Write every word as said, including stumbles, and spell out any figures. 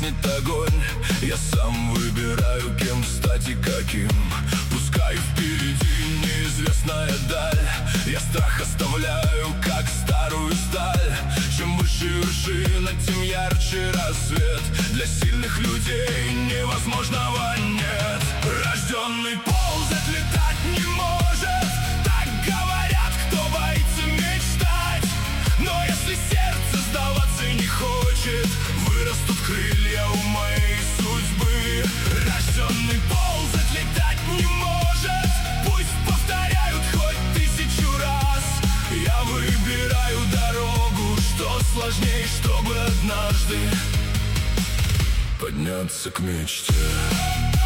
гаснет огонь. Я сам выбираю, кем стать и каким. Пускай впереди неизвестная даль, я страх оставляю, как старую сталь. Чем выше вершина, тем ярче рассвет. Для сильных людей невозможного нет. Рожденный ползать, летать не может, так говорят, кто боится мечтать. Но если сердце сдаваться не хочет, вырастут крылья у моей судьбы. Рожденный ползать, летать не может, пусть повторяют хоть тысячу раз. Я выбираю дорогу, что сложней, чтобы однажды подняться к мечте.